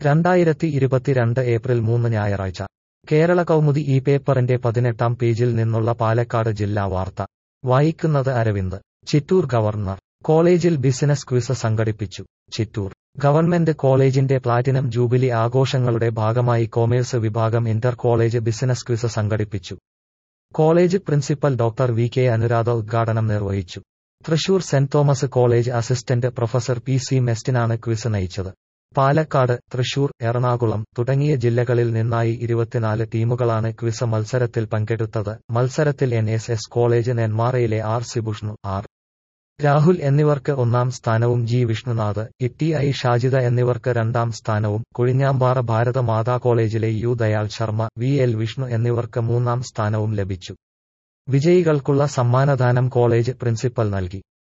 2022 April 3 ഞായറാഴ്ച കേരള കൗമുദി ഈ പേപ്പറിന്റെ 18-ാം പേജിൽ നിന്നുള്ള പാലക്കാട് ജില്ലാ വാർത്ത വായിക്കുന്നത് അരവിന്ദ്. ചിറ്റൂർ ഗവർണർ കോളേജിൽ ബിസിനസ് ക്വിസ് സംഘടിപ്പിച്ചു. ചിറ്റൂർ ഗവൺമെന്റ് കോളേജിന്റെ പ്ലാറ്റിനം ജൂബിലി ആഘോഷങ്ങളുടെ ഭാഗമായി കൊമേഴ്സ് വിഭാഗം ഇന്റർ കോളേജ് ബിസിനസ് ക്വിസ് സംഘടിപ്പിച്ചു. College principal doctor V K Anuradha ഉദ്ഘാടനം നിർവഹിച്ചു. Thrissur saint Thomas college assistant professor P C മെസ്റ്റിനാണ് ക്വിസ് നയിച്ചത്. പാലക്കാട്, തൃശൂർ, എറണാകുളം തുടങ്ങിയ ജില്ലകളിൽ നിന്നായി 24 ടീമുകളാണ് ക്വിസ് മത്സരത്തിൽ പങ്കെടുത്തത്. മത്സരത്തിൽ NSS കോളേജ് നെന്മാറയിലെ ആർ സിബുഷ്ണു, ആർ രാഹുൽ എന്നിവർക്ക് 1-ാം സ്ഥാനവും ജി വിഷ്ണുനാഥ്, ടി ഷാജിദ എന്നിവർക്ക് 2-ാം സ്ഥാനവും, കൊഴിഞ്ഞാമ്പാറ ഭാരത മാതാ കോളേജിലെ U Dayal Sharma, V L Vishnu എന്നിവർക്ക് 3-ാം സ്ഥാനവും ലഭിച്ചു. വിജയികൾക്കുള്ള സമ്മാനദാനം കോളേജ് പ്രിൻസിപ്പൽ നൽകി.